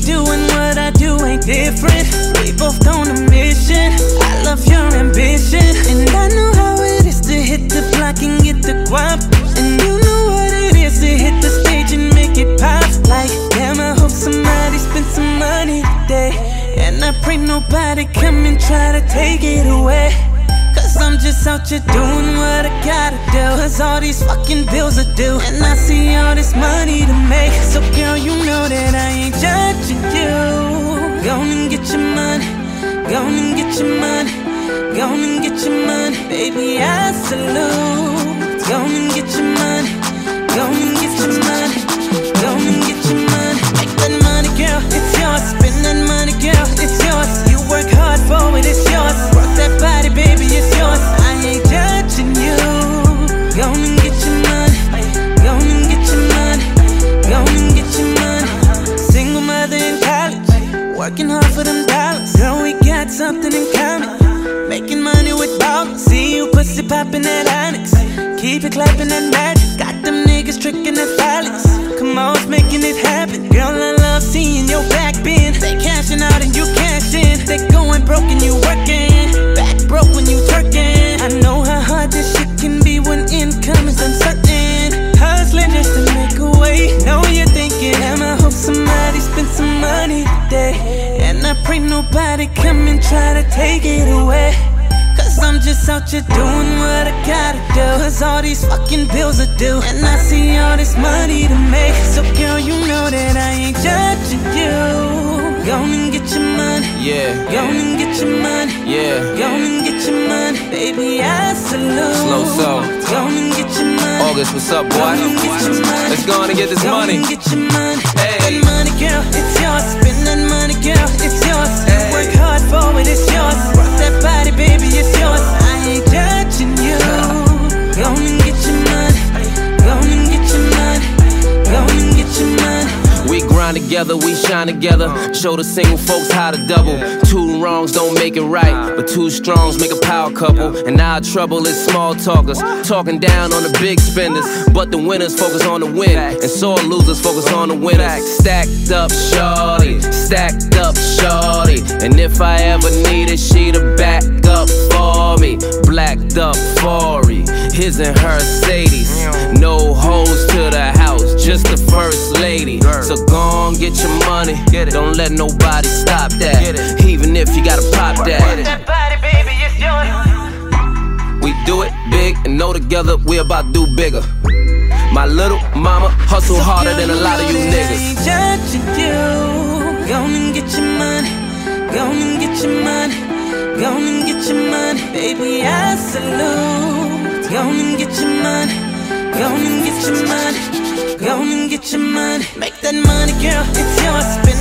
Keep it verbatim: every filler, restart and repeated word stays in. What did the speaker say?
doing what I do ain't different. We both on a mission. I love your ambition, and I know how it is to hit the block and get the guap. And you know what it is to hit the stage and make it pop. Like, damn, I hope somebody spend some money today, and I pray nobody come and try to take it away. Cause I'm just out here doing what I gotta do. Cause all these fucking bills are due, and I see all this money to make. So girl, you know that I ain't judging you. Go and get your money, go and get your money, go and get your money. Baby, I salute. Go and get your money, go and get your money, go and get your money. Make that money, girl, it's yours. Spend that money, girl, it's yours. You work hard for it, it's yours. Rock that body, baby, it's yours. I ain't judging you. Go and get your money, go and get your money, go and get your money. Single mother in college, working hard for them dollars. Girl, we got something in common. Making money with ballin'. See you pussy poppin' that Onyx. Keep it clapping that magic. Got them niggas trickin' that violence. Come on, it's making it happen. Girl, I love seeing your back bend. They cashin' out and you cash in. They going broke and you working. Back broke when you twerking. I know how hard this shit can be when income is uncertain. Hustling just to make a way. Know you're thinking, damn, I hope somebody spend some money today, and I pray nobody come and try to take it away. Cause I'm just out here doing what I gotta do. Cause all these fucking bills are due, and I see all this money to make. So girl, you know that I ain't judging you. Go and get your money, yeah. Go and get your money, yeah. Go and get your money, baby, I salute. Slow soul. Go and get your money. August, what's up, boy? Go and get your money. Let's go on and get this Go money. and get your money. Hey. That money, girl, it's yours. Spend that money, girl, it's yours. You Hey. work hard for it, it's yours. Rock that body, baby, it's yours. I ain't judging you. Go and get your money, go and get your money, go and get your money. We grind together, we shine together. Show the single folks how to double. Two wrongs don't make it right, but two strongs make a power couple. And our trouble is small talkers, talking down on the big spenders. But the winners focus on the win, and sore losers focus on the winners. Stacked up shorty, stacked up shorty. And if I ever needed, she'd have back up for me. Blacked up forty, his and her Sadies. No hoes to the house, just the first lady. So go on, get your money. Don't let nobody stop that. Even if you gotta pop that. That body, baby, it's yours. We do it big and know together we about to do bigger. My little mama hustle harder than a lot of you niggas. I ain't judging you. Go and get your money, go and get your money, go and get your money, baby, I salute. Go and get your money, go and get your money, go and get your money. Make that money, girl, it's yours.